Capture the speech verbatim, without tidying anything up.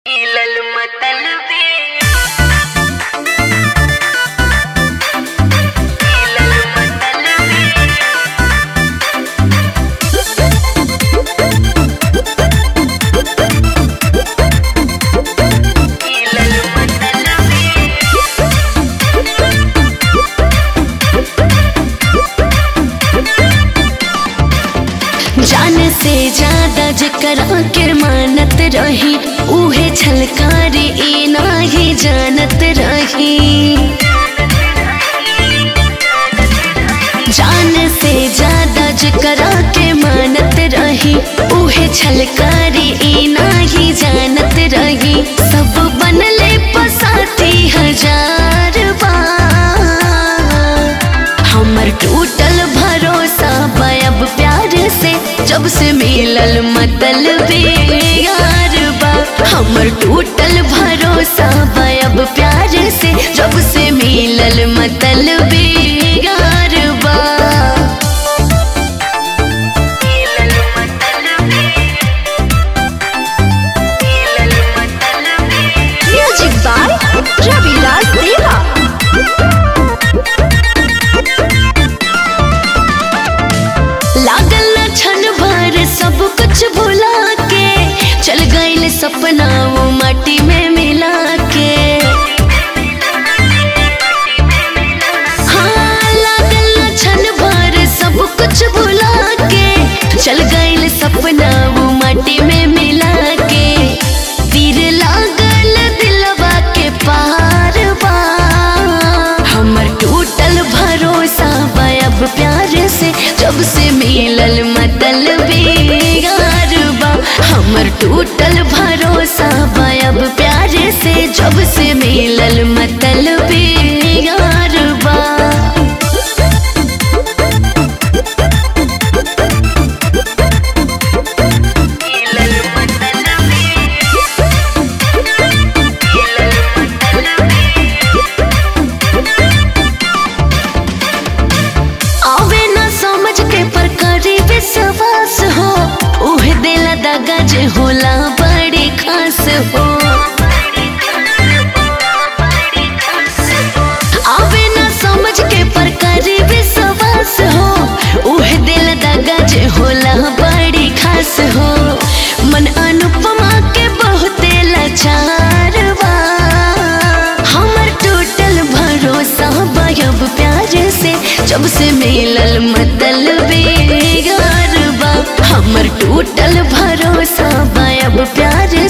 इलल मतलबी इलल मतलबी इलल मतलबी जान से ज्यादा जेकरा के मानत रही उहे छलकारी ई नाही जानत रही। जान से ज्यादा जेकरा के मानत रही उहे छलकारी ई नाही जानत रही। सब बनले पसाती हजार बार हमर टूटल भरोसा अब प्यार से जब से मिलल मतलबी यार बा। हमर टूटल भरोसा अब प्यार से जब से मिलल मतलबी यार बा। इलल मतलबी इलल मतलबी म्यूजिक बाय रविराज देवा। लागल न क्षण भर सब कुछ भुला के चल गइल सपना वो माटी में मिला के। हाँ लागल न क्षण भर सब कुछ भुला के चल गइल सपना वो माटी में मिला के। तीर लागल दिलवा के पार बा हमर टूटल भरोसा अब प्यार से जब से मिलल मतलबी यार बा। हमर टूटल भरोसा अब प्यार से जब से मिलल मतलबी यार बा। इलल मतलबी इलल मतलबी आवे ना समझ के पर करी विश्वास हो उहे दिला दगा जे होला बड़ी खास हो। आवे ना समझ के पर करी विश्वास हो उहे दिला दगा जे होला बड़ी खास हो। मन अनुपमा के बहुते लाचार बा हमर टूटल भरोसा अब प्यार से जब से मिलल मतलबी यार बा। हमर टूटल भरोसा अब प्यार